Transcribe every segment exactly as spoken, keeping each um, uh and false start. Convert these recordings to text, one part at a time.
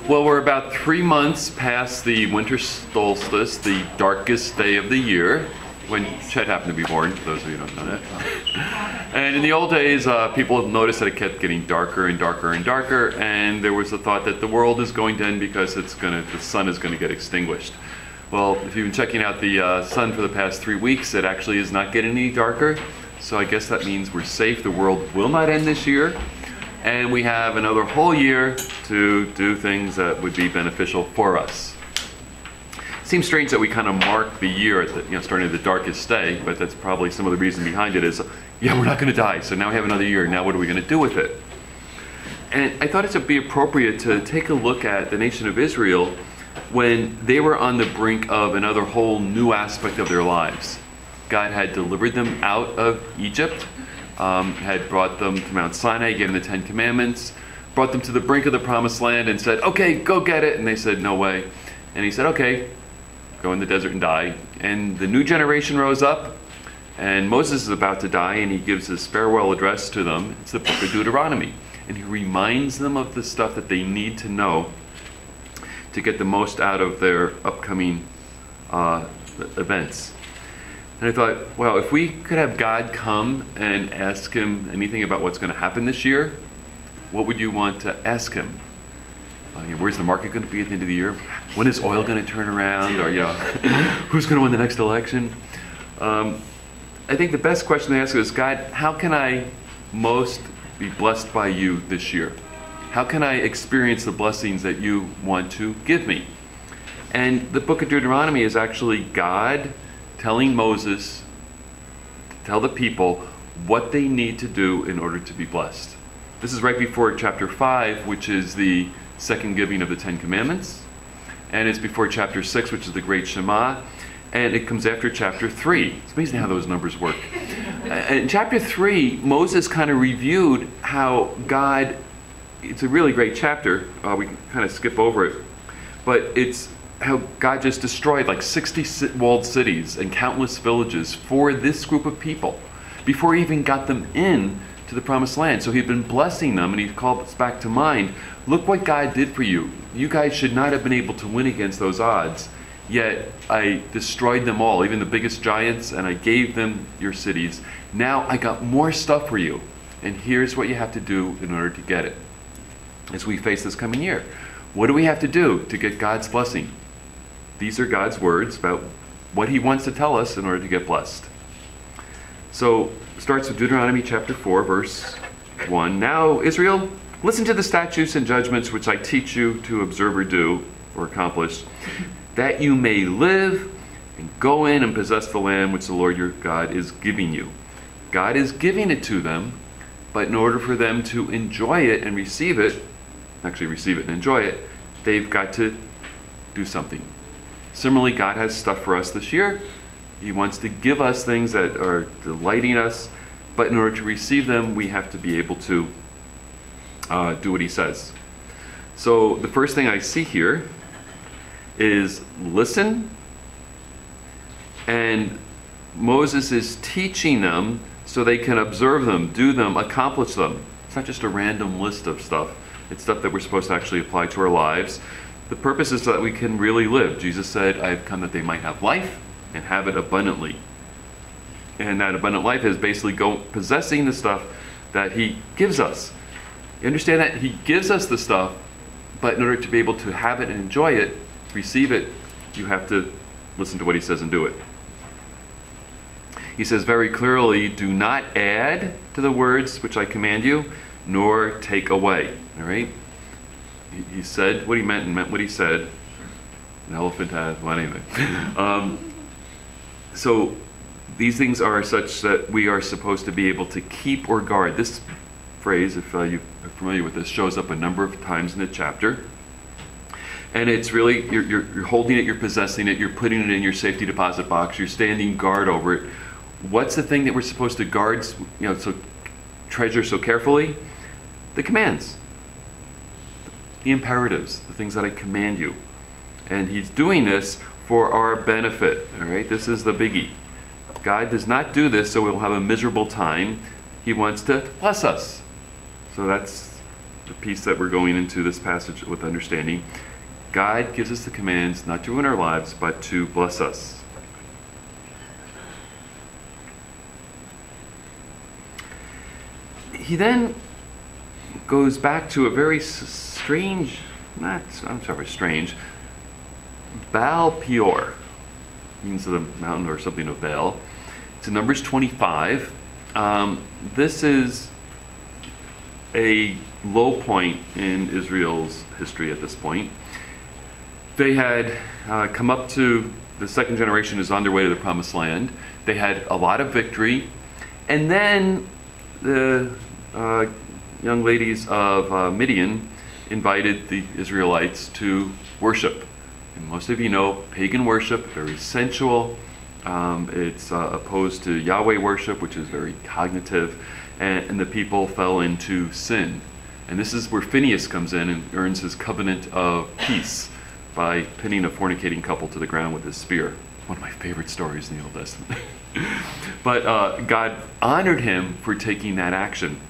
Well, we're about three months past the winter solstice, the darkest day of the year, when Chet happened to be born, for those of you who don't know that. And in the old days, uh, people noticed that it kept getting darker and darker and darker, and there was the thought that the world is going to end because it's gonna, the sun is going to get extinguished. Well, if you've been checking out the uh, sun for the past three weeks, it actually is not getting any darker. So I guess that means we're safe. The world will not end this year. And we have another whole year to do things that would be beneficial for us. It seems strange that we kind of mark the year at the, you know, starting at the darkest day, but that's probably some of the reason behind it is, yeah, we're not going to die, so now we have another year. Now what are we going to do with it? And I thought it would be appropriate to take a look at the nation of Israel when they were on the brink of another whole new aspect of their lives. God had delivered them out of Egypt. Um, had brought them to Mount Sinai, gave them the Ten Commandments, brought them to the brink of the Promised Land and said, okay, go get it. And they said, no way. And he said, okay, go in the desert and die. And the new generation rose up, and Moses is about to die, and he gives his farewell address to them. It's the book of Deuteronomy. And he reminds them of the stuff that they need to know to get the most out of their upcoming uh, events. And I thought, well, if we could have God come and ask him anything about what's going to happen this year, what would you want to ask him? Uh, you know, where's the market going to be at the end of the year? When is oil going to turn around? Or, you know, who's going to win the next election? Um, I think the best question to ask is, God, how can I most be blessed by you this year? How can I experience the blessings that you want to give me? And the book of Deuteronomy is actually God telling Moses to tell the people what they need to do in order to be blessed. This is right before chapter five, which is the second giving of the Ten Commandments. And it's before chapter six, which is the Great Shema. And it comes after chapter three. It's amazing how those numbers work. In chapter three, Moses kind of reviewed how God, it's a really great chapter. Uh, we can kind of skip over it. But it's how God just destroyed like sixty walled cities and countless villages for this group of people before he even got them in to the Promised Land. So he'd been blessing them, and he called us back to mind, look what God did for you. You guys should not have been able to win against those odds, yet I destroyed them all, even the biggest giants, and I gave them your cities. Now I got more stuff for you, and here's what you have to do in order to get it. As we face this coming year, what do we have to do to get God's blessing? These are God's words about what he wants to tell us in order to get blessed. So it starts with Deuteronomy chapter four, verse one. Now, Israel, listen to the statutes and judgments which I teach you to observe or do or accomplish, that you may live and go in and possess the land which the Lord your God is giving you. God is giving it to them, but in order for them to enjoy it and receive it, actually receive it and enjoy it, they've got to do something. Similarly, God has stuff for us this year. He wants to give us things that are delighting us, but in order to receive them, we have to be able to uh, do what he says. So the first thing I see here is listen, and Moses is teaching them so they can observe them, do them, accomplish them. It's not just a random list of stuff. It's stuff that we're supposed to actually apply to our lives. The purpose is so that we can really live. Jesus said, I have come that they might have life and have it abundantly. And that abundant life is basically go, possessing the stuff that he gives us. You understand that? He gives us the stuff, but in order to be able to have it and enjoy it, receive it, you have to listen to what he says and do it. He says very clearly, do not add to the words which I command you, nor take away. All right? He said what he meant and meant what he said. An elephant has, well, anyway. Um, so these things are such that we are supposed to be able to keep or guard. This phrase, if uh, you are familiar with this, shows up a number of times in the chapter. And it's really, you're, you're, you're holding it, you're possessing it, you're putting it in your safety deposit box, you're standing guard over it. What's the thing that we're supposed to guard, you know, so treasure so carefully? The commands. The imperatives, the things that I command you. And he's doing this for our benefit, all right? This is the biggie. God does not do this so we'll have a miserable time. He wants to bless us. So that's the piece that we're going into this passage with understanding. God gives us the commands not to ruin our lives, but to bless us. He then goes back to a very strange, not, I'm sorry, strange, Baal Peor, means the mountain or something of Baal. It's in Numbers twenty-five. Um, this is a low point in Israel's history at this point. They had uh, come up to, the second generation is on their way to the promised land. They had a lot of victory. And then the uh, young ladies of uh, Midian invited the Israelites to worship. And most of you know pagan worship, very sensual. Um, it's uh, opposed to Yahweh worship, which is very cognitive. And, and the people fell into sin. And this is where Phinehas comes in and earns his covenant of peace by pinning a fornicating couple to the ground with his spear. One of my favorite stories in the Old Testament. But uh, God honored him for taking that action.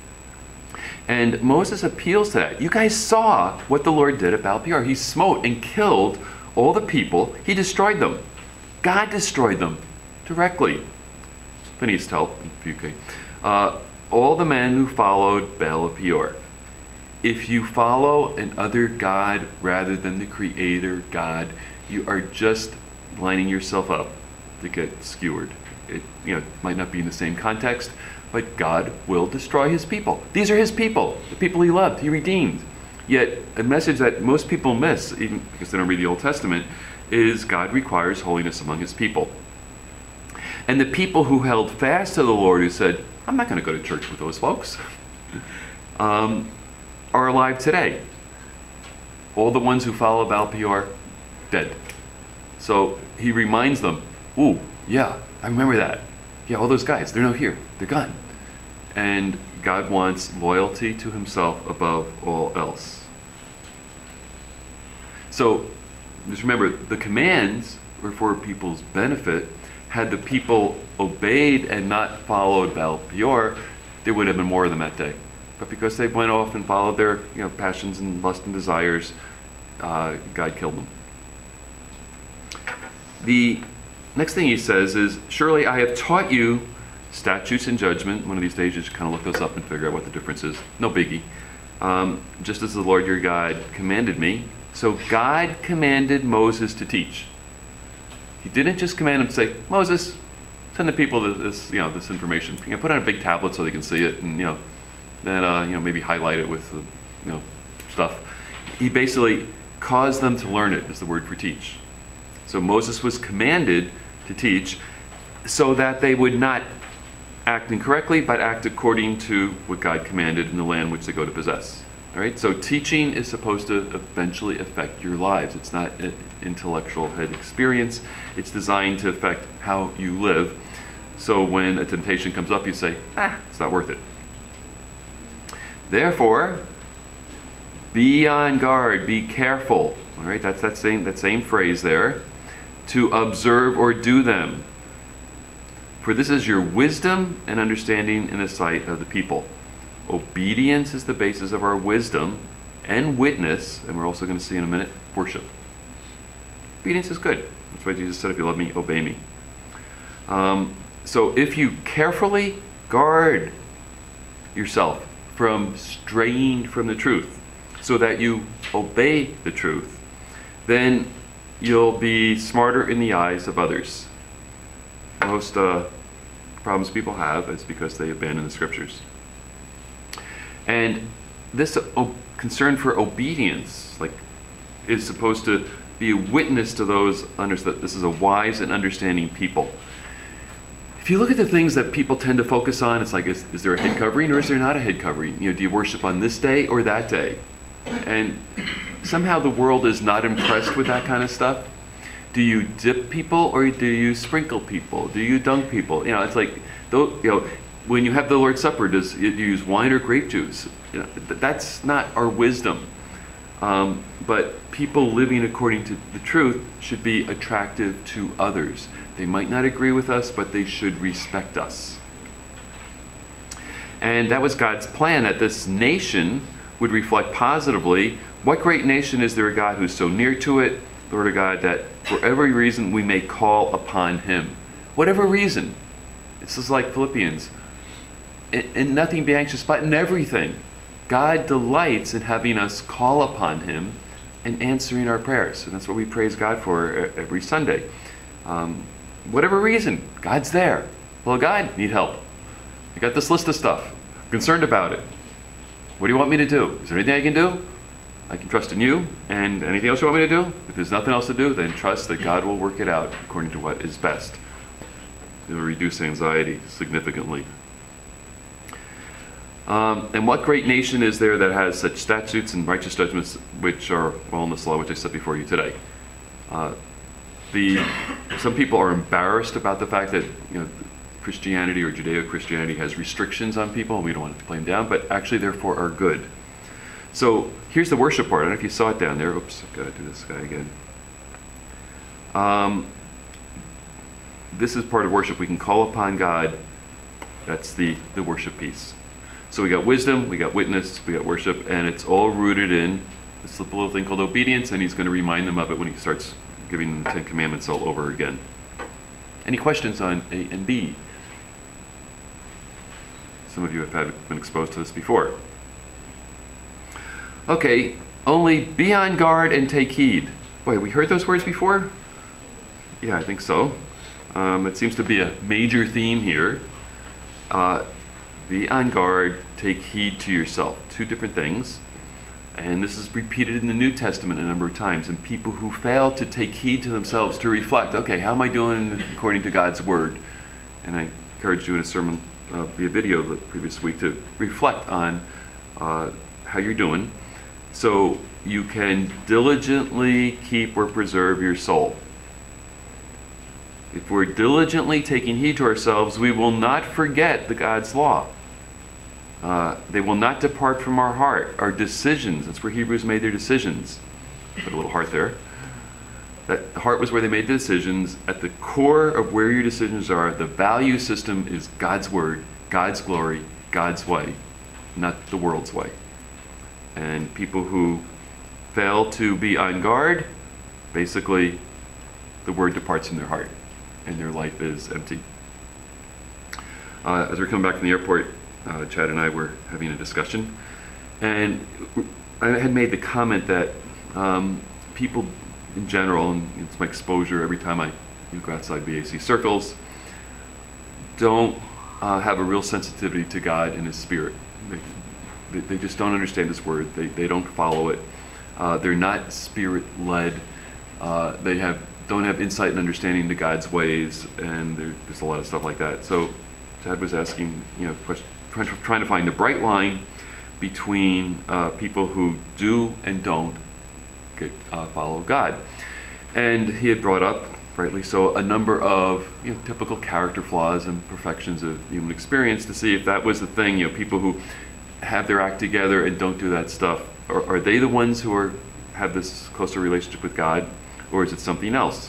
And Moses appeals to that. You guys saw what the Lord did at Baal Peor. He smote and killed all the people. He destroyed them. God destroyed them directly. Phinehas help, okay. Uh, all the men who followed Baal Peor. If you follow an other god rather than the creator God, you are just lining yourself up to get skewered. It you know might not be in the same context, but God will destroy his people. These are his people, the people he loved, he redeemed. Yet a message that most people miss, even because they don't read the Old Testament, is God requires holiness among his people. And the people who held fast to the Lord, who said, I'm not going to go to church with those folks, um, are alive today. All the ones who follow Baal Peor, dead. So he reminds them, ooh, yeah, I remember that. Yeah, all those guys, they're not here. They're gone. And God wants loyalty to himself above all else. So just remember, the commands were for people's benefit. Had the people obeyed and not followed Baal Peor, there would have been more of them that day. But because they went off and followed their you know, passions and lust and desires, uh, God killed them. The next thing he says is, surely I have taught you statutes and judgment. One of these days you should kind of look those up and figure out what the difference is. No biggie. Um, just as the Lord your God commanded me. So God commanded Moses to teach. He didn't just command him to say, Moses, send the people this, you know, this information. You know, put it on a big tablet so they can see it, and you know, then uh, you know, maybe highlight it with, uh, you know, stuff. He basically caused them to learn it. Is the word for teach. So Moses was commanded to teach, so that they would not act incorrectly, but act according to what God commanded in the land which they go to possess. All right. So teaching is supposed to eventually affect your lives. It's not an intellectual head experience. It's designed to affect how you live. So when a temptation comes up, you say, ah, it's not worth it. Therefore, be on guard, be careful. All right, that's that same, that same phrase there. To observe or do them. For this is your wisdom and understanding in the sight of the people. Obedience is the basis of our wisdom and witness, and we're also going to see in a minute, worship. Obedience is good. That's why Jesus said, if you love me, obey me. Um, so if you carefully guard yourself from straying from the truth, so that you obey the truth, then you'll be smarter in the eyes of others. Most uh, problems people have is because they abandon the scriptures. And this uh, concern for obedience, like, is supposed to be a witness to those under that this is a wise and understanding people. If you look at the things that people tend to focus on, it's like, is, is there a head covering or is there not a head covering? You know, do you worship on this day or that day? And somehow the world is not impressed with that kind of stuff. Do you dip people or do you sprinkle people? Do you dunk people? You know, it's like, you know, when you have the Lord's Supper, does you use wine or grape juice? You know, that's not our wisdom. Um, but people living according to the truth should be attractive to others. They might not agree with us, but they should respect us. And that was God's plan, that this nation would reflect positively, what great nation is there a God who's so near to it, Lord of God, that for every reason we may call upon him. Whatever reason. This is like Philippians. In, in nothing be anxious, but in everything. God delights in having us call upon him and answering our prayers. And that's what we praise God for every Sunday. Um, whatever reason, God's there. Well, God, need help. I got this list of stuff. I'm concerned about it. What do you want me to do? Is there anything I can do? I can trust in you. And anything else you want me to do? If there's nothing else to do, then trust that God will work it out according to what is best. It will reduce anxiety significantly. Um, and what great nation is there that has such statutes and righteous judgments which are well in this law which I set before you today? Uh, the some people are embarrassed about the fact that you know Christianity or Judeo-Christianity has restrictions on people, and we don't want to play them down, but actually therefore are good. So here's the worship part. I don't know if you saw it down there. Oops, I've got to do this guy again. Um, this is part of worship. We can call upon God. That's the, the worship piece. So we got wisdom, we got witness, we got worship, and it's all rooted in this little thing called obedience, and he's going to remind them of it when he starts giving them the Ten Commandments all over again. Any questions on A and B? Some of you have had, been exposed to this before. Okay, only be on guard and take heed. Boy, have we heard those words before? Yeah, I think so. Um, it seems to be a major theme here. Uh, be on guard, take heed to yourself. Two different things. And this is repeated in the New Testament a number of times. And people who fail to take heed to themselves, to reflect, okay, how am I doing according to God's Word? And I encouraged you in a sermon uh, via video the previous week to reflect on uh, how you're doing, so you can diligently keep or preserve your soul. If we're diligently taking heed to ourselves, we will not forget the God's law. Uh, they will not depart from our heart. Our decisions, that's where Hebrews made their decisions. Put a little heart there. That the heart was where they made the decisions. At the core of where your decisions are, the value system is God's Word, God's glory, God's way, not the world's way. And people who fail to be on guard, basically the Word departs from their heart and their life is empty. Uh, as we're coming back from the airport, uh, Chad and I were having a discussion, and I had made the comment that um, people in general, and it's my exposure every time I you go outside B A C circles, don't uh, have a real sensitivity to God and His Spirit. They, they just don't understand His Word. They, they don't follow it. Uh, they're not Spirit-led. Uh, they have don't have insight and understanding to God's ways, and there, there's a lot of stuff like that. So Chad was asking, you know, question, trying, trying to find the bright line between uh, people who do and don't get, uh, follow God. And he had brought up, rightly so, a number of you know, typical character flaws and perfections of human experience to see if that was the thing. You know, people who have their act together and don't do that stuff, are, are they the ones who are have this closer relationship with God, or is it something else?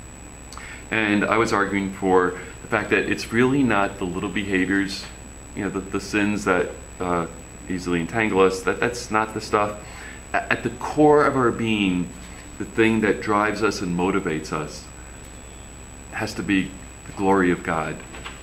And I was arguing for the fact that it's really not the little behaviors, you know, the, the sins that uh, easily entangle us, that that's not the stuff. At, at the core of our being, the thing that drives us and motivates us has to be the glory of God,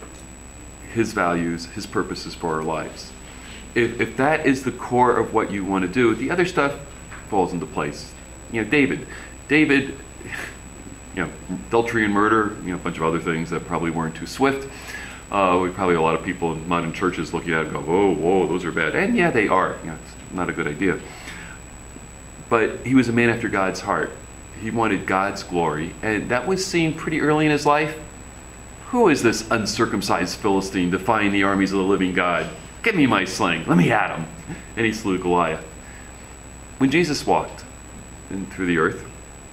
His values, His purposes for our lives. If, if that is the core of what you want to do, the other stuff falls into place. You know, David, David, you know, adultery and murder, you know, a bunch of other things that probably weren't too swift. Uh, we probably a lot of people in modern churches looking at it and go, whoa, whoa, those are bad. And yeah, they are. You know, it's not a good idea. But he was a man after God's heart. He wanted God's glory, and that was seen pretty early in his life. Who is this uncircumcised Philistine defying the armies of the living God? Give me my sling. Let me at him. And he slew Goliath. When Jesus walked in, through the earth,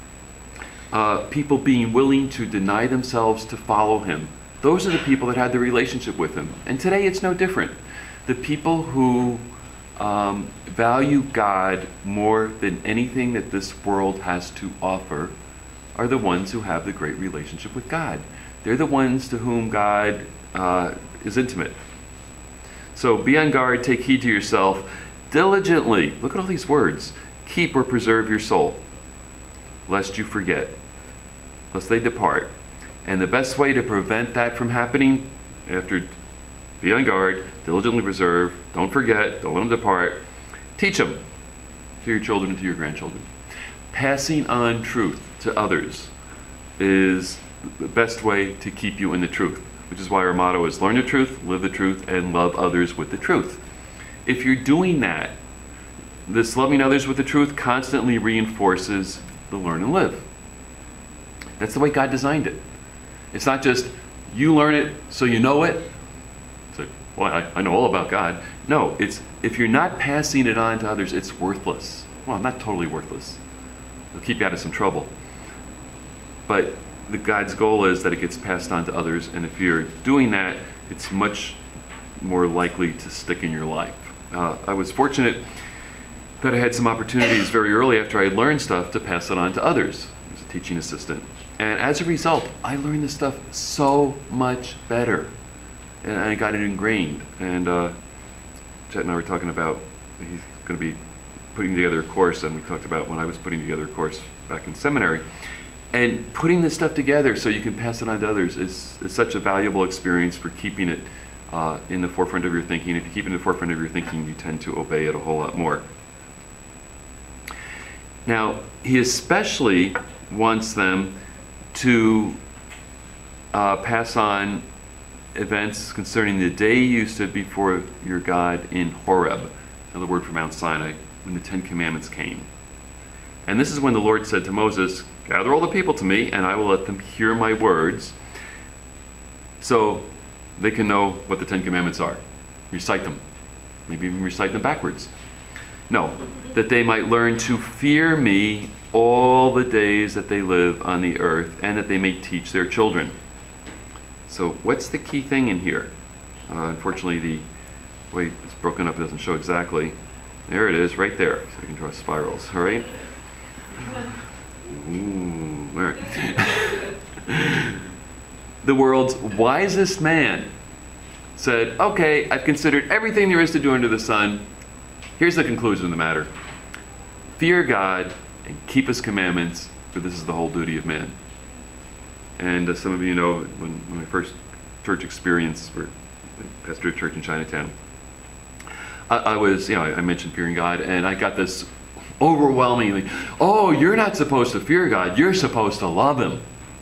uh, people being willing to deny themselves to follow him, those are the people that had the relationship with him. And today it's no different. The people who um, value God more than anything that this world has to offer are the ones who have the great relationship with God. They're the ones to whom God uh, is intimate. So be on guard, take heed to yourself. diligently, look at all these words, keep or preserve your soul, lest you forget, lest they depart. And the best way to prevent that from happening, after be on guard, diligently preserve, don't forget, don't let them depart, teach them to your children and to your grandchildren. Passing on truth to others is the best way to keep you in the truth, which is why our motto is learn the truth, live the truth, and love others with the truth. If you're doing that, this loving others with the truth constantly reinforces the learn and live. That's the way God designed it. It's not just you learn it so you know it. It's like, well, I, I know all about God. No, it's if you're not passing it on to others, it's worthless. Well, not totally worthless. It'll keep you out of some trouble. But the God's goal is that it gets passed on to others, and if you're doing that, it's much more likely to stick in your life. Uh, I was fortunate that I had some opportunities very early after I learned stuff to pass it on to others. I was a teaching assistant. And as a result, I learned this stuff so much better. And I got it ingrained. And uh, Chet and I were talking about, he's going to be putting together a course, and we talked about when I was putting together a course back in seminary. And putting this stuff together so you can pass it on to others is, is such a valuable experience for keeping it uh, in the forefront of your thinking. If you keep it in the forefront of your thinking, you tend to obey it a whole lot more. Now, he especially wants them to uh, pass on events concerning the day you stood before your God in Horeb, another word for Mount Sinai, when the Ten Commandments came. And this is when the Lord said to Moses, gather all the people to me, and I will let them hear my words, so they can know what the Ten Commandments are. Recite them. Maybe even recite them backwards. No, that they might learn to fear me all the days that they live on the earth, and that they may teach their children. So what's the key thing in here? Uh, unfortunately, the way it's broken up doesn't show exactly. There it is, right there. So you can draw spirals, all right? Ooh, all right. The world's wisest man said, okay, I've considered everything there is to do under the sun. Here's the conclusion of the matter. Fear God and keep his commandments, for this is the whole duty of man. And uh, some of you know, when, when my first church experience, for I pastored a church in Chinatown, I, I was, you know, I, I mentioned fearing God, and I got this overwhelmingly, oh, you're not supposed to fear God, you're supposed to love him.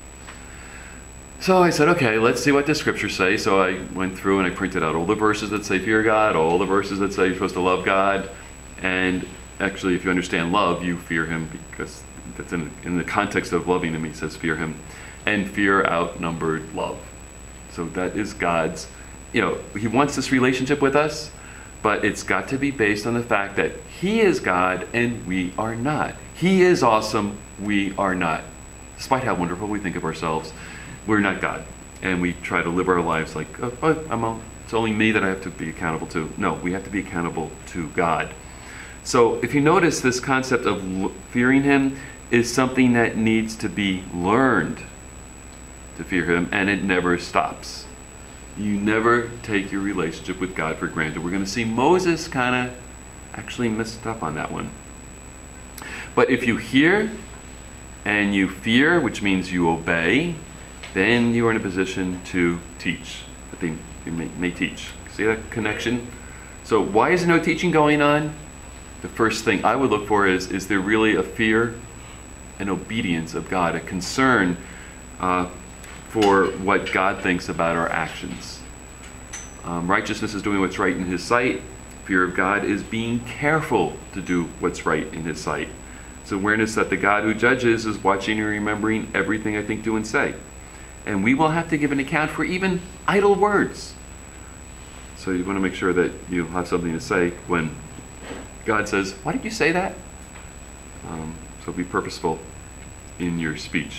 So I said, okay, let's see what the scriptures say. So I went through and I printed out all the verses that say fear God, all the verses that say you're supposed to love God. And actually, if you understand love, you fear him, because that's in, in the context of loving him, he says fear him. And fear outnumbered love. So that is God's, you know, he wants this relationship with us, but it's got to be based on the fact that he is God and we are not. He is awesome, we are not. Despite how wonderful we think of ourselves, we're not God. And we try to live our lives like, oh, oh, I'm all, it's only me that I have to be accountable to. No, we have to be accountable to God. So if you notice, this concept of fearing him is something that needs to be learned to fear him, and it never stops. You never take your relationship with God for granted. We're going to see Moses kind of actually messed up on that one. But if you hear and you fear, which means you obey, then you are in a position to teach, that they, they may, may teach. See that connection? So why is no teaching going on? The first thing I would look for is, is there really a fear and obedience of God, a concern uh, for what God thinks about our actions. Um, righteousness is doing what's right in his sight. Fear of God is being careful to do what's right in his sight. It's awareness that the God who judges is watching and remembering everything I think, do, and say. And we will have to give an account for even idle words. So you want to make sure that you have something to say when God says, why did you say that? Um, so be purposeful in your speech.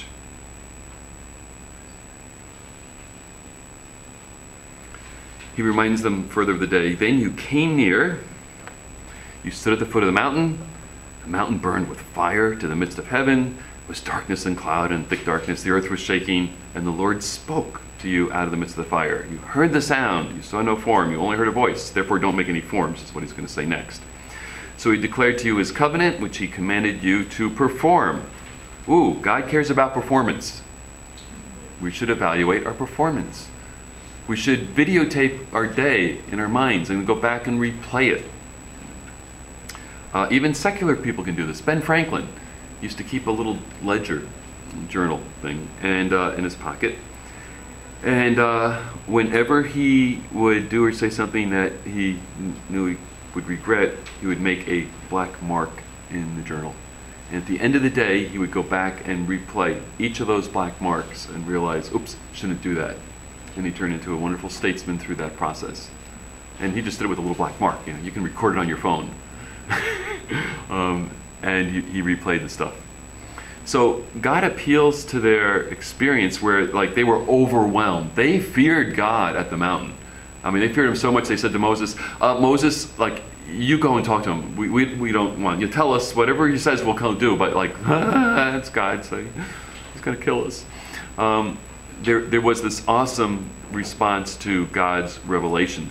He reminds them further of the day. Then you came near, you stood at the foot of the mountain. The mountain burned with fire to the midst of heaven. It was darkness and cloud and thick darkness. The earth was shaking, and the Lord spoke to you out of the midst of the fire. You heard the sound. You saw no form. You only heard a voice. Therefore, don't make any forms, is what he's going to say next. So he declared to you his covenant, which he commanded you to perform. Ooh, God cares about performance. We should evaluate our performance. We should videotape our day in our minds and go back and replay it. Uh, even secular people can do this. Ben Franklin used to keep a little ledger, journal thing, and uh, in his pocket. And uh, whenever he would do or say something that he knew he would regret, he would make a black mark in the journal. And at the end of the day, he would go back and replay each of those black marks and realize, oops, shouldn't do that. And he turned into a wonderful statesman through that process. And he just did it with a little black mark. You know, you can record it on your phone. um, and he, he replayed the stuff. So God appeals to their experience where, like, they were overwhelmed. They feared God at the mountain. I mean, they feared him so much they said to Moses, uh, Moses, like, you go and talk to him. We, we, we don't want you. Tell us whatever he says we'll come do, but like, that's God saying he's going to kill us. Um, there, there was this awesome response to God's revelation.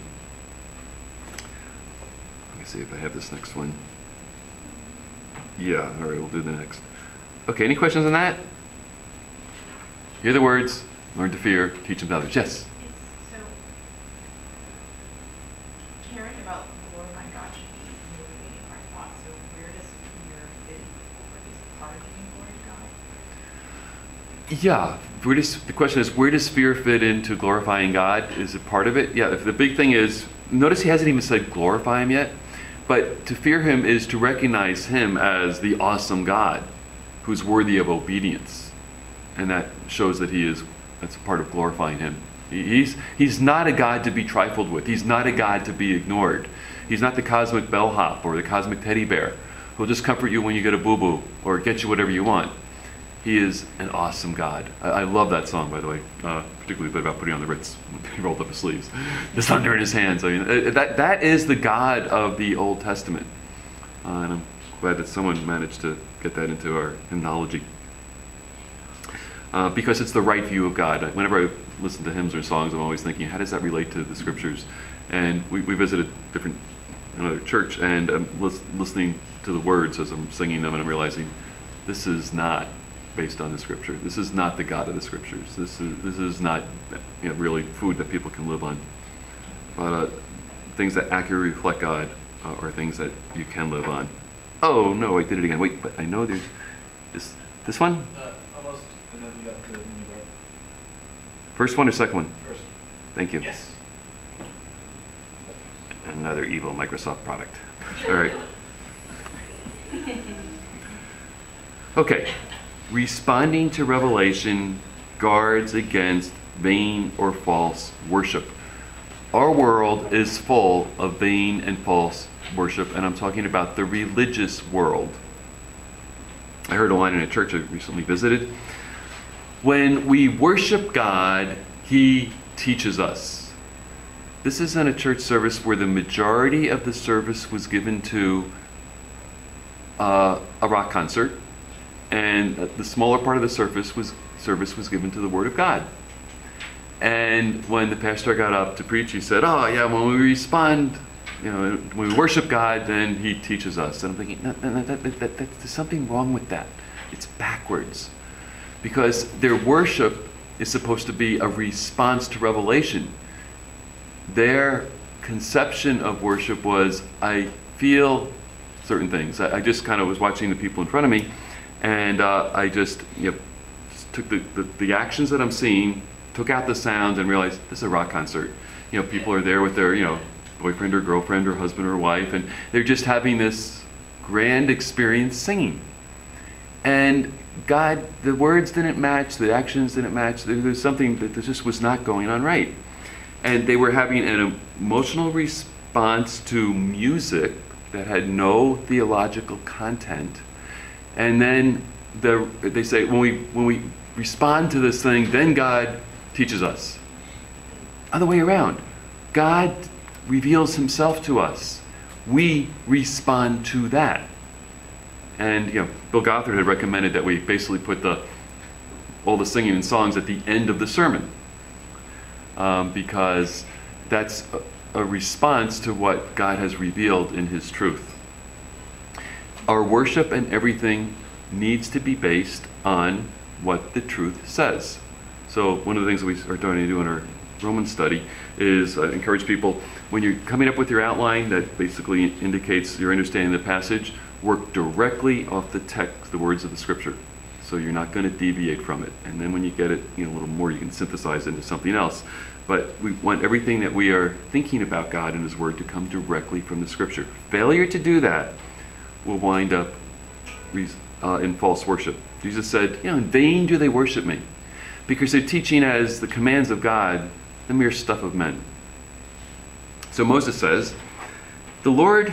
Let me see if I have this next one. Yeah, all right, we'll do the next. Okay, any questions on that? Hear the words, learn to fear, teach them to others. Yes? So, caring about glorifying God should be motivating our thoughts. So, where does fear fit, or is part of giving glory to God? Yeah. Where does, the question is, where does fear fit into glorifying God? Is it part of it? Yeah, if the big thing is, notice he hasn't even said glorify him yet, but to fear him is to recognize him as the awesome God who's worthy of obedience. And that shows that he is, that's a part of glorifying him. He's, he's not a God to be trifled with. He's not a God to be ignored. He's not the cosmic bellhop or the cosmic teddy bear who'll just comfort you when you get a boo-boo or get you whatever you want. He is an awesome God. I, I love that song, by the way, uh, particularly the bit about putting on the Ritz when he rolled up his sleeves. The thunder in his hands. I mean, that, that is the God of the Old Testament. Uh, and I'm glad that someone managed to get that into our hymnology. Uh, because it's the right view of God. Whenever I listen to hymns or songs, I'm always thinking, how does that relate to the scriptures? And we, we visited different, another church, and I'm lis listening to the words as I'm singing them, and I'm realizing this is not based on the scripture. This is not the God of the scriptures. This is this is not, you know, really food that people can live on. But uh, things that accurately reflect God uh, are things that you can live on. Oh no, I did it again. Wait, but I know there's this this one. Uh, almost, and then we got the new part. First one or second one? First. Thank you. Yes. Another evil Microsoft product. All right. Okay. Responding to revelation guards against vain or false worship. Our world is full of vain and false worship, and I'm talking about the religious world. I heard a line in a church I recently visited. When we worship God, He teaches us. This isn't a church service where the majority of the service was given to uh, a rock concert, and the smaller part of the service was service was given to the Word of God. And when the pastor got up to preach, he said, "Oh yeah, when we respond, you know, when we worship God, then He teaches us." And I'm thinking, no, no, no, that, that, that, that, there's something wrong with that. It's backwards, because their worship is supposed to be a response to revelation. Their conception of worship was, I feel certain things. I, I just kind of was watching the people in front of me, and uh, I just, you know, just took the, the, the actions that I'm seeing, took out the sound, and realized this is a rock concert. You know, people are there with their, you know, boyfriend or girlfriend or husband or wife, and they're just having this grand experience singing. And God, the words didn't match, the actions didn't match. There was something that just was not going on right. And they were having an emotional response to music that had no theological content. And then the, they say, when we, when we respond to this thing, then God teaches us. Other way around. God reveals Himself to us. We respond to that. And you know, Bill Gothard had recommended that we basically put the all the singing and songs at the end of the sermon, um, because that's a, a response to what God has revealed in His truth. Our worship and everything needs to be based on what the truth says. So one of the things that we are trying to do in our Roman study is uh, encourage people, when you're coming up with your outline that basically indicates your understanding of the passage, work directly off the text, the words of the scripture. So you're not going to deviate from it. And then when you get it, you know, a little more, you can synthesize into something else. But we want everything that we are thinking about God and His Word to come directly from the scripture. Failure to do that will wind up uh, in false worship. Jesus said, you know, in vain do they worship me, because they're teaching as the commands of God the mere stuff of men. So Moses says, the Lord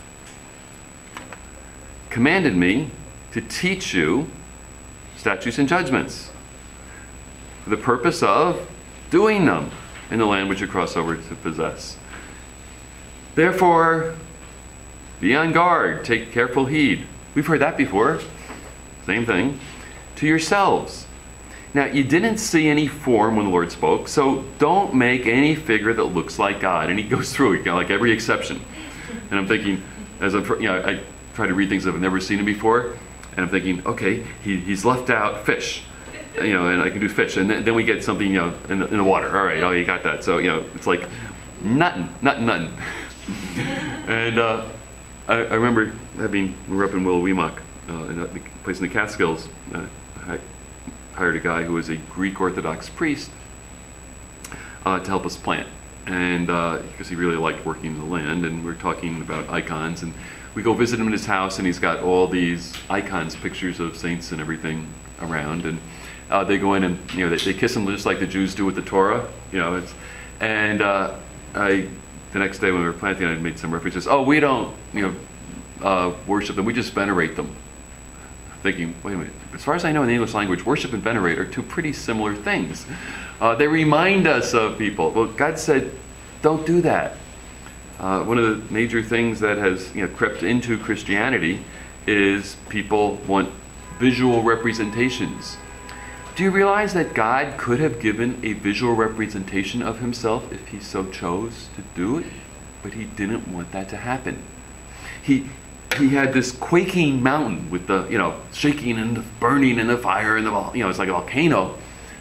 commanded me to teach you statutes and judgments for the purpose of doing them in the land which you cross over to possess. Therefore, be on guard, take careful heed. We've heard that before. Same thing. To yourselves. Now, you didn't see any form when the Lord spoke, so don't make any figure that looks like God. And he goes through, you know, like every exception. And I'm thinking, as I'm, you know, I try to read things that I've never seen him before, and I'm thinking, okay, he, he's left out fish, you know, and I can do fish. And then, then we get something, you know, in the, in the water. All right, oh, you got that. So, you know, it's like nothing, nothing, nothing. And uh, I, I remember having, we were up in Willowweemock, uh, in a place in the Catskills. Uh, I hired a guy who was a Greek Orthodox priest uh, to help us plant. And uh, because he really liked working the land, and we we're talking about icons, and we go visit him in his house, and he's got all these icons, pictures of saints and everything around, and uh, they go in and, you know, they, they kiss him just like the Jews do with the Torah, you know. It's, and uh, I, the next day when we were planting, I made some references. Oh, we don't, you know, uh, worship them. We just venerate them. Thinking, wait a minute. As far as I know in the English language, worship and venerate are two pretty similar things. Uh, they remind us of people. Well, God said, don't do that. Uh, one of the major things that has, you know, crept into Christianity is people want visual representations. Do you realize that God could have given a visual representation of himself if he so chose to do it? But he didn't want that to happen. He he had this quaking mountain with the, you know, shaking and the burning and the fire and the, you know, it's like a volcano.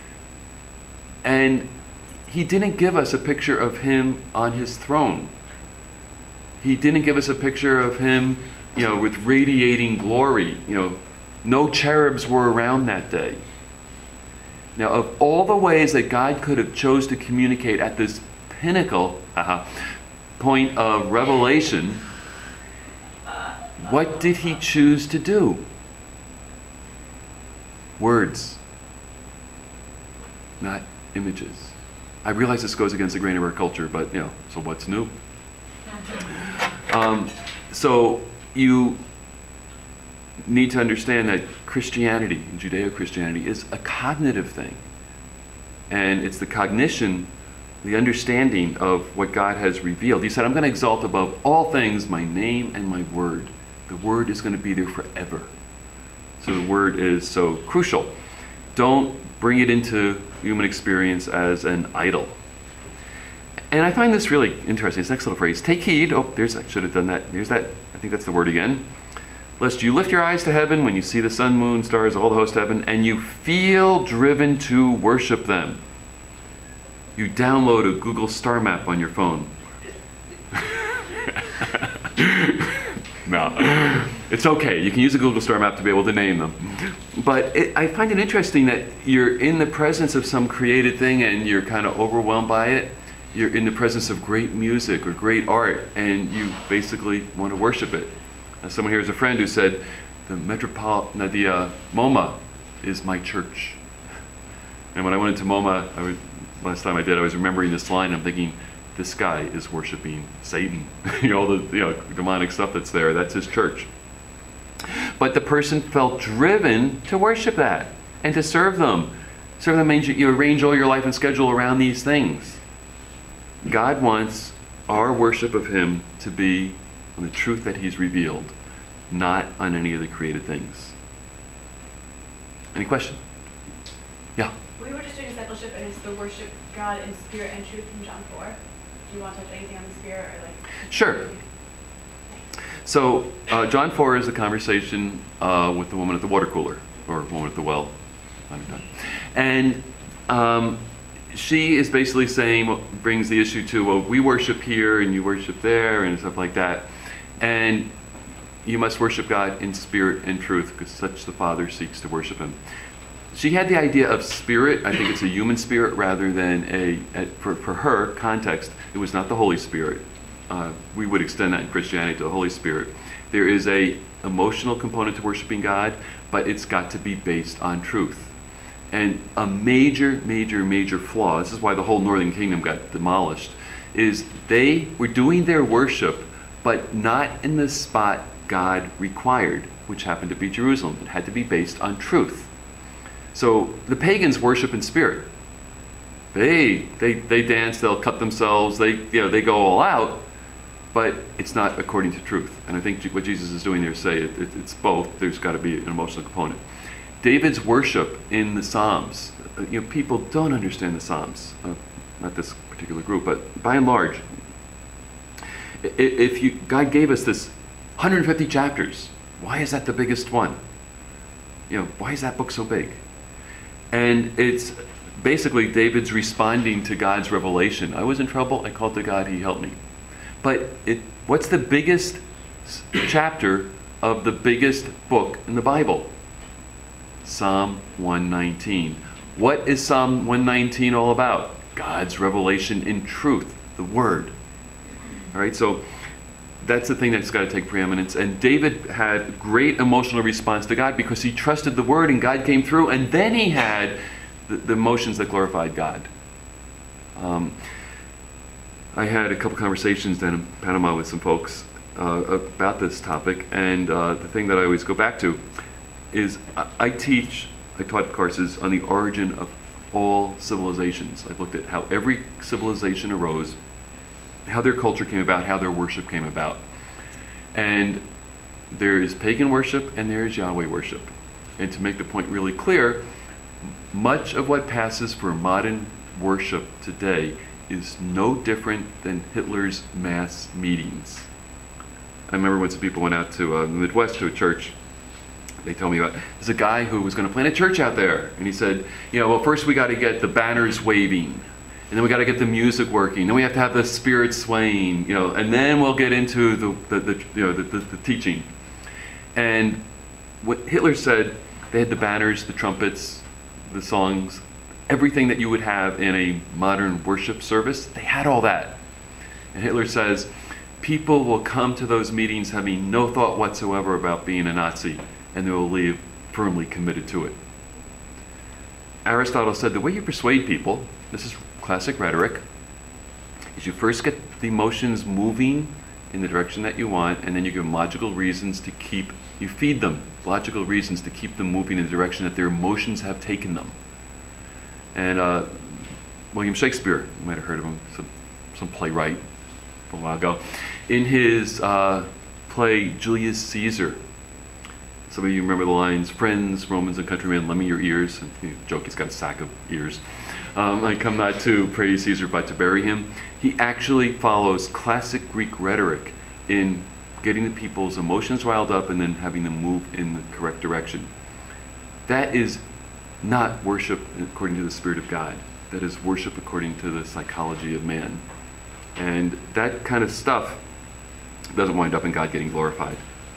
And he didn't give us a picture of him on his throne. He didn't give us a picture of him, you know, with radiating glory. You know, no cherubs were around that day. Now, of all the ways that God could have chose to communicate at this pinnacle uh, point of revelation, what did he choose to do? Words, not images. I realize this goes against the grain of our culture, but, you know, so what's new? Um, so you need to understand that Christianity, Judeo-Christianity, is a cognitive thing. And it's the cognition, the understanding of what God has revealed. He said, I'm going to exalt above all things my name and my word. The word is going to be there forever. So the word is so crucial. Don't bring it into human experience as an idol. And I find this really interesting. This next little phrase, take heed. Oh, there's, I should have done that. There's that. I think that's the word again. Lest you lift your eyes to heaven when you see the sun, moon, stars, all the host of heaven, and you feel driven to worship them. You download a Google star map on your phone. No, it's okay. You can use a Google star map to be able to name them. But it, I find it interesting that you're in the presence of some created thing and you're kind of overwhelmed by it. You're in the presence of great music or great art, and you basically want to worship it. Uh, someone here is a friend who said, the Metropolitan, the uh, MoMA is my church. And when I went into MoMA, I would, last time I did, I was remembering this line. I'm thinking, this guy is worshiping Satan. You know, all the, you know, demonic stuff that's there. That's his church. But the person felt driven to worship that and to serve them. Serve them means you arrange all your life and schedule around these things. God wants our worship of him to be on the truth that he's revealed, not on any of the created things. Any question? Yeah? We were just doing discipleship, and it's the worship God in spirit and truth from John four. Do you want to touch anything on the spirit or like? Sure. So uh, John four is a conversation uh, with the woman at the water cooler, or woman at the well, and um, she is basically saying, what brings the issue to, well, we worship here and you worship there and stuff like that, and you must worship God in spirit and truth, because such the Father seeks to worship him. She had the idea of spirit. I think it's a human spirit rather than a, a for, for her context, it was not the Holy Spirit. Uh, we would extend that in Christianity to the Holy Spirit. There is a emotional component to worshiping God, but it's got to be based on truth. And a major, major, major flaw, this is why the whole Northern Kingdom got demolished, is they were doing their worship, but not in the spot God required, which happened to be Jerusalem. It had to be based on truth. So the pagans worship in spirit. They, they, they dance, they'll cut themselves, they, you know, they go all out, but it's not according to truth. And I think what Jesus is doing there is say it, it, it's both. There's got to be an emotional component. David's worship in the Psalms, you know, people don't understand the Psalms, uh, not this particular group, but by and large, if you, God gave us this one hundred fifty chapters, why is that the biggest one? You know, why is that book so big? And it's basically David's responding to God's revelation. I was in trouble, I called to God, he helped me. But it, what's the biggest chapter of the biggest book in the Bible? Psalm one nineteen. What is Psalm one nineteen all about? God's revelation in truth, the Word. All right, so that's the thing that's got to take preeminence. And David had great emotional response to God because he trusted the Word and God came through, and then he had the, the emotions that glorified God. Um, I had a couple conversations down in Panama with some folks uh, about this topic, and uh, the thing that I always go back to is I, I teach, I taught courses on the origin of all civilizations. I've looked at how every civilization arose, how their culture came about, how their worship came about. And there is pagan worship and there is Yahweh worship. And to make the point really clear, much of what passes for modern worship today is no different than Hitler's mass meetings. I remember when some people went out to uh, the Midwest to a church. They told me about, there's a guy who was going to plant a church out there. And he said, you know, well, first we got to get the banners waving. And then we got to get the music working. Then we have to have the spirit swaying, you know, and then we'll get into the, the, the you know, the, the, the teaching. And what Hitler said, they had the banners, the trumpets, the songs, everything that you would have in a modern worship service. They had all that. And Hitler says, people will come to those meetings having no thought whatsoever about being a Nazi, and they will leave firmly committed to it. Aristotle said the way you persuade people, this is classic rhetoric, is you first get the emotions moving in the direction that you want, and then you give them logical reasons to keep, you feed them logical reasons to keep them moving in the direction that their emotions have taken them. And uh, William Shakespeare, you might have heard of him, some, some playwright a while ago, in his uh, play Julius Caesar, some of you remember the lines, friends, Romans, and countrymen, lend me your ears. And, you know, joke, he's got a sack of ears. Um, I come not to praise Caesar, but to bury him. He actually follows classic Greek rhetoric in getting the people's emotions riled up and then having them move in the correct direction. That is not worship according to the Spirit of God. That is worship according to the psychology of man. And that kind of stuff doesn't wind up in God getting glorified.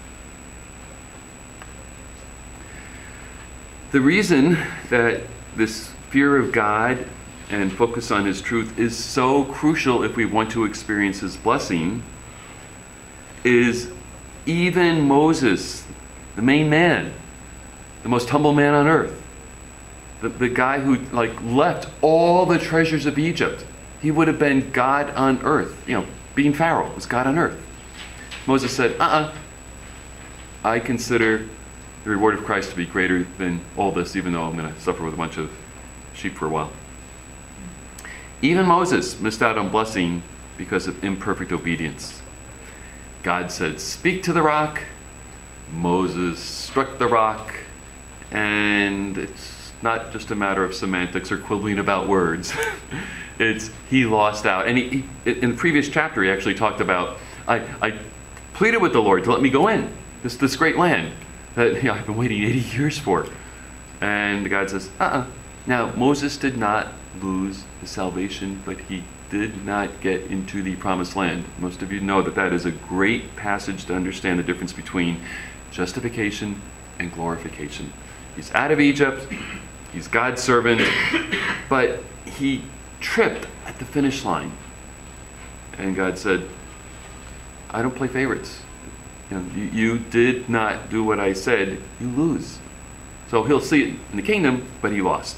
The reason that this fear of God and focus on His truth is so crucial if we want to experience His blessing is even Moses, the main man, the most humble man on earth, the, the guy who like left all the treasures of Egypt, he would have been God on earth. You know, being Pharaoh was God on earth. Moses said, uh-uh, I consider the reward of Christ to be greater than all this, even though I'm going to suffer with a bunch of sheep for a while. Even Moses missed out on blessing because of imperfect obedience. God said, speak to the rock. Moses struck the rock. And it's not just a matter of semantics or quibbling about words. It's, he lost out. And he, he, in the previous chapter, he actually talked about, I, I pleaded with the Lord to let me go in, this, this great land that, you know, I've been waiting eighty years for. And God says, uh-uh. Now, Moses did not lose his salvation, but he did not get into the promised land. Most of you know that that is a great passage to understand the difference between justification and glorification. He's out of Egypt, he's God's servant, but he tripped at the finish line. And God said, I don't play favorites. You know, you, you did not do what I said, you lose. So he'll see it in the kingdom, but he lost.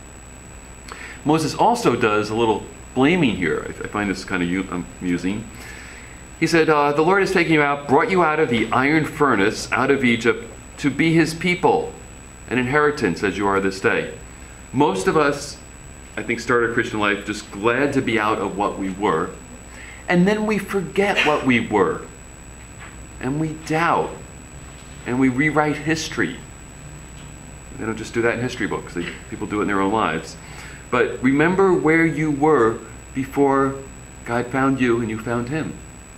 Moses also does a little blaming here. I, I find this kind of amusing. He said, uh, the Lord has taken you out, brought you out of the iron furnace, out of Egypt, to be his people, an inheritance as you are this day. Most of us, I think, start our Christian life just glad to be out of what we were, and then we forget what we were, and we doubt, and we rewrite history. They don't just do that in history books. They, people do it in their own lives. But remember where you were before God found you and you found him.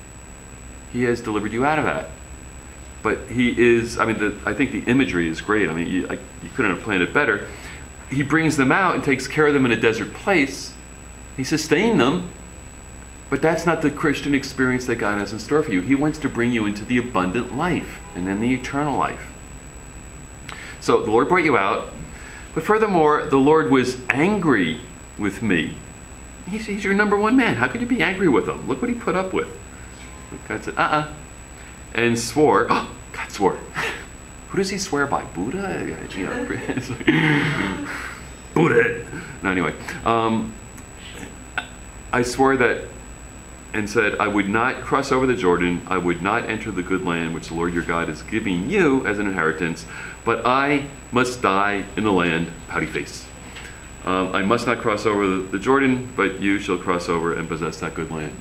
He has delivered you out of that. But he is, I mean, the, I think the imagery is great. I mean, you, I, you couldn't have planned it better. He brings them out and takes care of them in a desert place. He sustained them. But that's not the Christian experience that God has in store for you. He wants to bring you into the abundant life and then the eternal life. So the Lord brought you out. But furthermore, the Lord was angry with me. He's, he's your number one man. How could you be angry with him? Look what he put up with. God said, uh-uh. And swore. Oh, God swore. Who does he swear by? Buddha? You know, Buddha. No, anyway. Um, I swore that and said, I would not cross over the Jordan. I would not enter the good land which the Lord your God is giving you as an inheritance. But I must die in the land, pouty face. Um, I must not cross over the, the Jordan, but you shall cross over and possess that good land.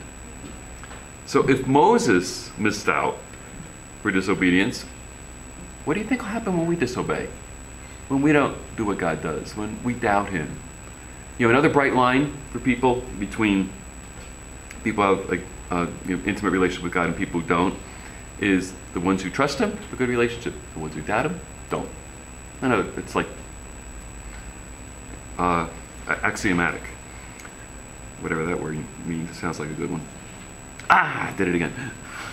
So if Moses missed out for disobedience, what do you think will happen when we disobey? When we don't do what God does, when we doubt him? You know, another bright line for people between people who have like uh, you know, intimate relationship with God and people who don't is the ones who trust him, a good relationship. The ones who doubt him, don't. I know, it's like uh, axiomatic. Whatever that word means, it sounds like a good one. Ah, I did it again.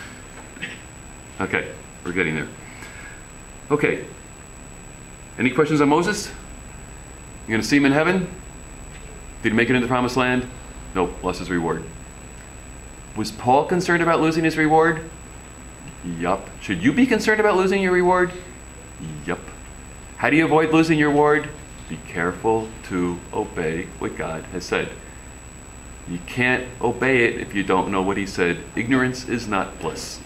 Okay, we're getting there. Okay. Any questions on Moses? You're going to see him in heaven? Did he make it into the promised land? Nope, lost his reward. Was Paul concerned about losing his reward? Yup. Should you be concerned about losing your reward? Yup. How do you avoid losing your reward? Be careful to obey what God has said. You can't obey it if you don't know what he said. Ignorance is not bliss.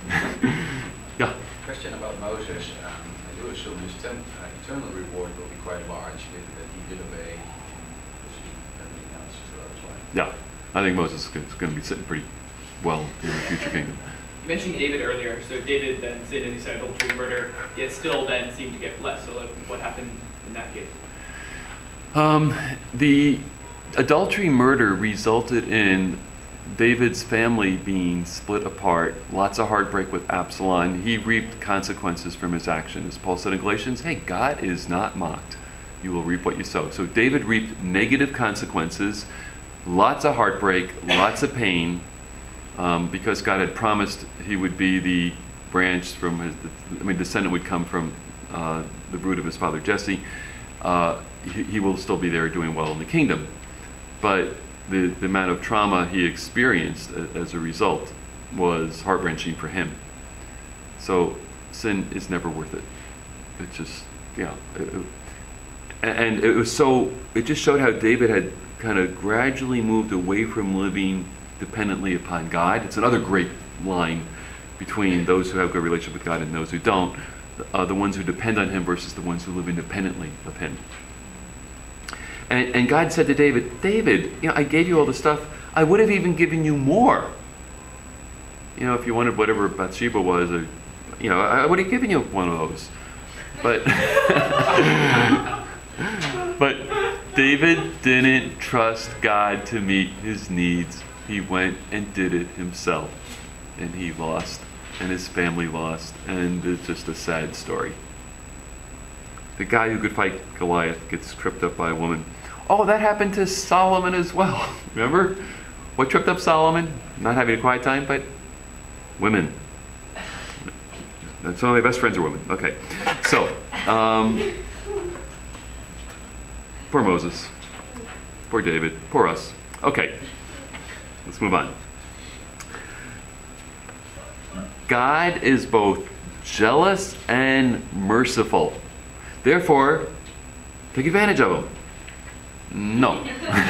Yeah. Question about Moses. Um, I do assume his ten, uh, eternal reward will be quite large given that he did obey everything else throughout his life. Yeah. I think Moses is going to be sitting pretty well in the future kingdom. You mentioned David earlier. So David then sinned and he said adultery, murder, yet still then seemed to get blessed. So like, what happened in that case? Um, the adultery murder resulted in David's family being split apart, lots of heartbreak with Absalom. He reaped consequences from his action. As Paul said in Galatians, hey, God is not mocked. You will reap what you sow. So David reaped negative consequences, lots of heartbreak, lots of pain, um, because God had promised he would be the branch from his, I mean, descendant would come from uh, the root of his father Jesse. Uh, he, he will still be there doing well in the kingdom. But the, the amount of trauma he experienced as a result was heart-wrenching for him. So sin is never worth it. It just, yeah. It, it, and it was so, it just showed how David had kind of gradually moved away from living dependently upon God. It's another great line between those who have a good relationship with God and those who don't. Uh, the ones who depend on him versus the ones who live independently of him. And, and God said to David, David, you know, I gave you all the stuff. I would have even given you more. You know, if you wanted whatever Bathsheba was, or, you know, I would have given you one of those. But, but David didn't trust God to meet his needs. He went and did it himself, and he lost and his family lost, and it's just a sad story. The guy who could fight Goliath gets tripped up by a woman. Oh, that happened to Solomon as well. Remember? What tripped up Solomon? Not having a quiet time, but women. Some of my best friends are women. Okay. So, um, poor Moses. Poor David. Poor us. Okay. Let's move on. God is both jealous and merciful. Therefore, take advantage of him. No.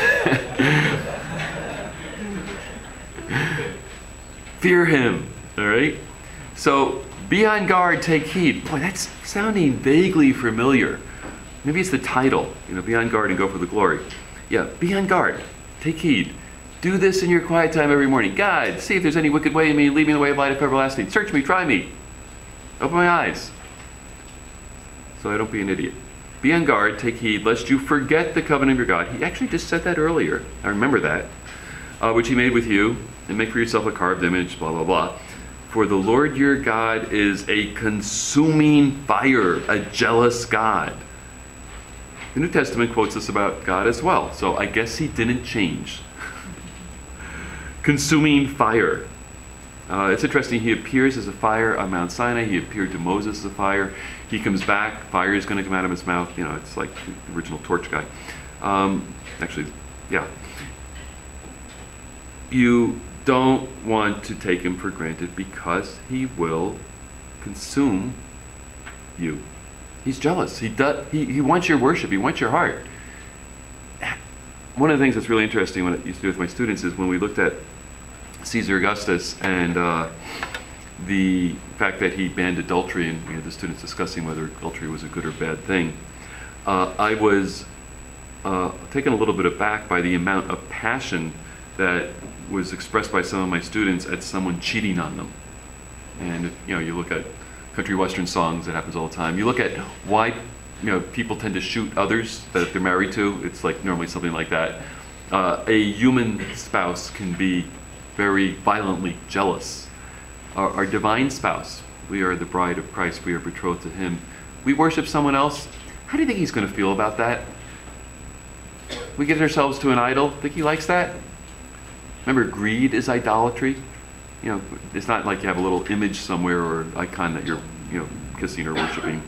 Fear him. All right? So, be on guard, take heed. Boy, that's sounding vaguely familiar. Maybe it's the title, you know, be on guard and go for the glory. Yeah, be on guard, take heed. Do this in your quiet time every morning. God, see if there's any wicked way in me, lead me in the way of life everlasting. Search me, try me. Open my eyes, so I don't be an idiot. Be on guard, take heed, lest you forget the covenant of your God. He actually just said that earlier. I remember that. Uh, which he made with you, and make for yourself a carved image, blah, blah, blah. For the Lord your God is a consuming fire, a jealous God. The New Testament quotes us about God as well, so I guess he didn't change. Consuming fire. Uh, it's interesting, he appears as a fire on Mount Sinai. He appeared to Moses as a fire. He comes back, fire is going to come out of his mouth. You know, it's like the original torch guy. Um, actually, yeah. You don't want to take him for granted because he will consume you. He's jealous. He does. He, he wants your worship. He wants your heart. One of the things that's really interesting when I used to do with my students is when we looked at Caesar Augustus and uh, the fact that he banned adultery, and we had the students discussing whether adultery was a good or bad thing. Uh, I was uh, taken a little bit aback by the amount of passion that was expressed by some of my students at someone cheating on them. And you know, you look at country western songs, that happens all the time. You look at why you know people tend to shoot others that they're married to. It's like normally something like that. Uh, a human spouse can be very violently jealous. Our, our divine spouse, we are the bride of Christ. We are betrothed to him. We worship someone else. How do you think he's going to feel about that? We get ourselves to an idol. Think he likes that? Remember, greed is idolatry. You know, it's not like you have a little image somewhere or icon that you're, you know, kissing or worshiping.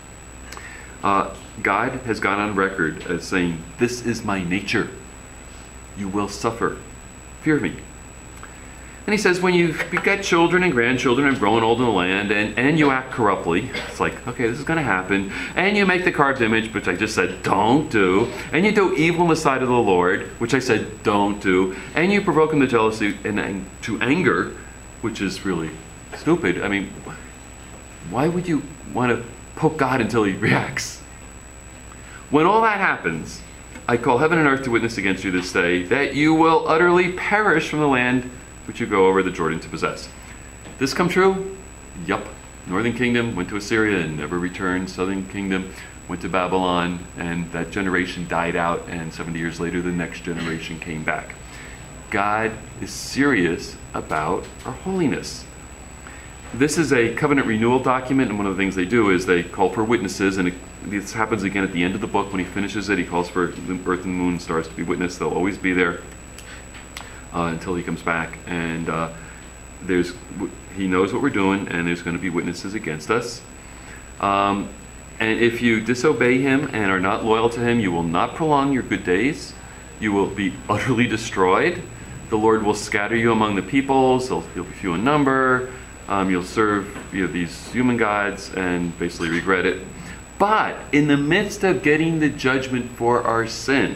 Uh, God has gone on record as saying, "This is my nature. You will suffer. Fear me." And he says, when you've got children and grandchildren and growing old in the land, and, and you act corruptly, it's like, okay, this is going to happen, and you make the carved image, which I just said, don't do, and you do evil in the sight of the Lord, which I said, don't do, and you provoke him to jealousy and, and to anger, which is really stupid. I mean, why would you want to poke God until he reacts? When all that happens, I call heaven and earth to witness against you this day, that you will utterly perish from the land which you go over the Jordan to possess. This come true? Yup. Northern kingdom went to Assyria and never returned. Southern kingdom went to Babylon, and that generation died out, and seventy years later the next generation came back. God is serious about our holiness. This is a covenant renewal document, and one of the things they do is they call for witnesses, and it, this happens again at the end of the book. When he finishes it, he calls for the earth and moon and stars to be witness. They'll always be there uh, until he comes back, and uh, there's he knows what we're doing, and there's going to be witnesses against us. Um, and if you disobey him and are not loyal to him, you will not prolong your good days. You will be utterly destroyed. The Lord will scatter you among the peoples. You'll be few in number. Um, you'll serve you know, these human gods and basically regret it. But in the midst of getting the judgment for our sin,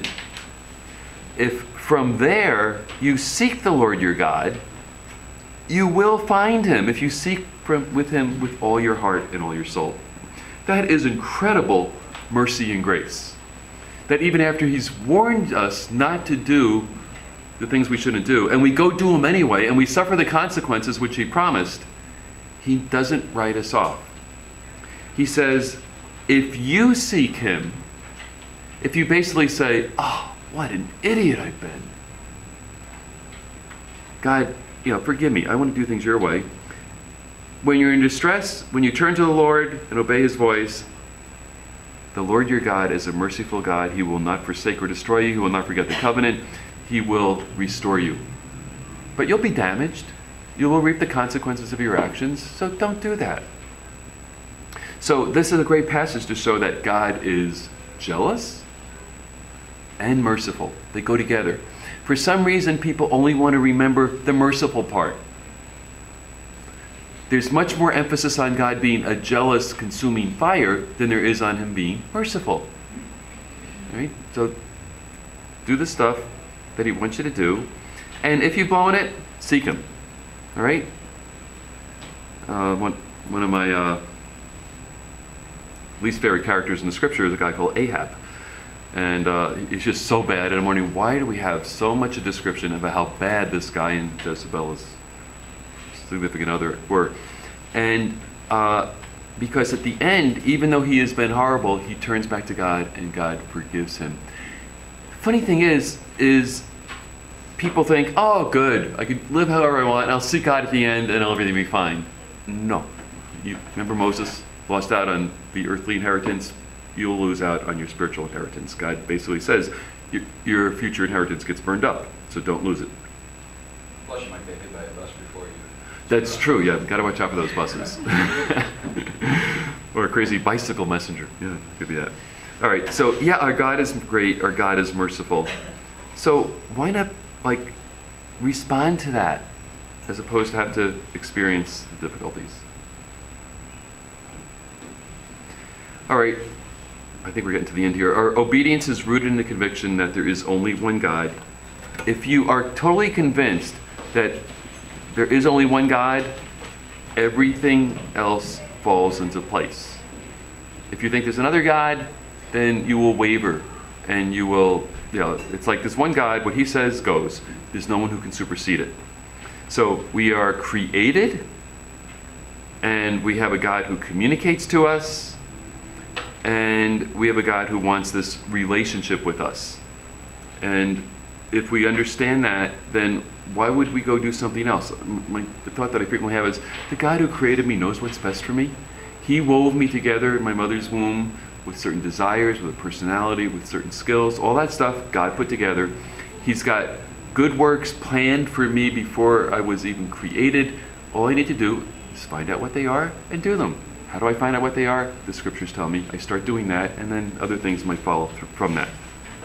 if from there you seek the Lord your God, you will find him if you seek from, with him with all your heart and all your soul. That is incredible mercy and grace. That even after he's warned us not to do the things we shouldn't do, and we go do them anyway, and we suffer the consequences which he promised, he doesn't write us off. He says, if you seek him, if you basically say, oh, what an idiot I've been. God, you know, forgive me, I want to do things your way. when you're in distress, when you turn to the Lord and obey his voice, the Lord your God is a merciful God. He will not forsake or destroy you. He will not forget the covenant. He will restore you. But you'll be damaged. You will reap the consequences of your actions, so don't do that. So this is a great passage to show that God is jealous and merciful. They go together. For some reason, people only want to remember the merciful part. There's much more emphasis on God being a jealous, consuming fire than there is on him being merciful. Right? So do the stuff that he wants you to do. And if you've blown it, seek him. All right? Uh, one, one of my uh, least favorite characters in the scripture is a guy called Ahab. And uh, he's just so bad. And I'm wondering, why do we have so much a description about how bad this guy and Jezebel's significant other were? And uh, because at the end, even though he has been horrible, he turns back to God and God forgives him. Funny thing is, is people think, oh, good, I could live however I want, and I'll seek God at the end, and everything will be fine. No. You remember Moses lost out on the earthly inheritance? You'll lose out on your spiritual inheritance. God basically says your, your future inheritance gets burned up, so don't lose it. Plus, you might get hit by a bus before you. That's true, yeah. Got to watch out for those buses. Or a crazy bicycle messenger. Yeah, could be that. All right, so yeah, our God is great. Our God is merciful. So why not, like, respond to that as opposed to have to experience the difficulties? All right, I think we're getting to the end here. Our obedience is rooted in the conviction that there is only one God. If you are totally convinced that there is only one God, everything else falls into place. If you think there's another God, then you will waver and you will, you know, it's like this one God, what he says goes. There's no one who can supersede it. So we are created, and we have a God who communicates to us, and we have a God who wants this relationship with us. And if we understand that, then why would we go do something else? My, the thought that I frequently have is, the God who created me knows what's best for me. He wove me together in my mother's womb with certain desires, with a personality, with certain skills, all that stuff God put together. He's got good works planned for me before I was even created. All I need to do is find out what they are and do them. How do I find out what they are? The scriptures tell me. I start doing that, and then other things might follow th- from that.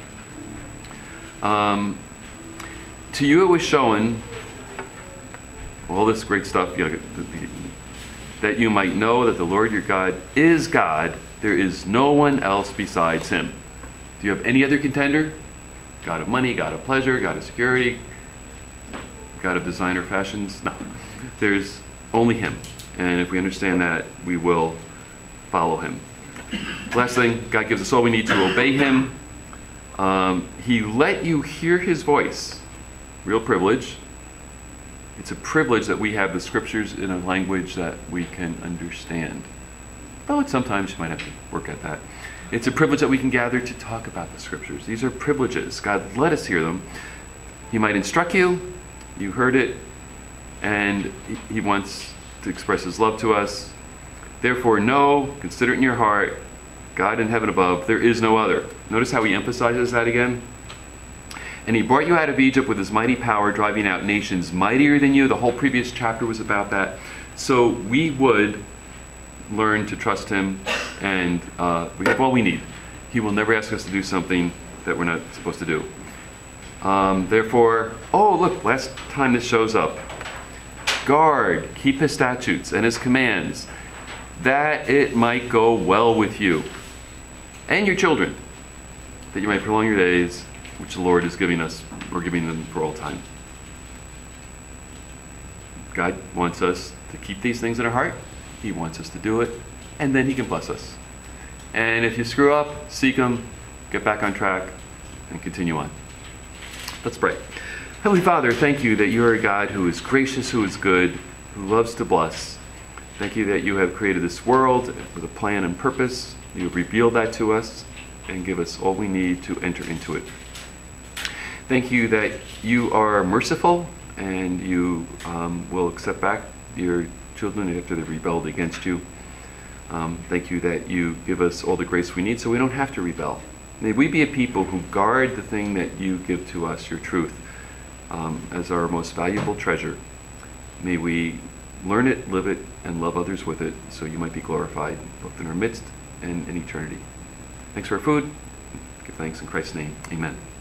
Um, to you it was shown, all this great stuff, you know, that you might know that the Lord your God is God. There is no one else besides him. Do you have any other contender? God of money, God of pleasure, God of security, God of designer fashions? No. There's only him. And if we understand that, we will follow him. Last thing, God gives us all we need to obey him. Um, he let you hear his voice. Real privilege. It's a privilege that we have the scriptures in a language that we can understand. Though sometimes you might have to work at that. It's a privilege that we can gather to talk about the scriptures. These are privileges. God let us hear them. He might instruct you. You heard it. And he wants to express his love to us. Therefore, know, consider it in your heart, God in heaven above, there is no other. Notice how he emphasizes that again. And he brought you out of Egypt with his mighty power, driving out nations mightier than you. The whole previous chapter was about that. So we would learn to trust him, and uh, we have all we need. He will never ask us to do something that we're not supposed to do. Um, therefore, oh look, last time this shows up. Guard, keep his statutes and his commands, that it might go well with you and your children, that you might prolong your days, which the Lord is giving us, or giving them for all time. God wants us to keep these things in our heart. He wants us to do it, and then he can bless us. And if you screw up, seek him, get back on track, and continue on. Let's pray. Heavenly Father, thank you that you are a God who is gracious, who is good, who loves to bless. Thank you that you have created this world with a plan and purpose. You have revealed that to us and give us all we need to enter into it. Thank you that you are merciful and you um, will accept back your children after they rebelled against you. Um, thank you that you give us all the grace we need so we don't have to rebel. May we be a people who guard the thing that you give to us, your truth, um, as our most valuable treasure. May we learn it, live it, and love others with it so you might be glorified both in our midst and in eternity. Thanks for our food. Give thanks in Christ's name. Amen.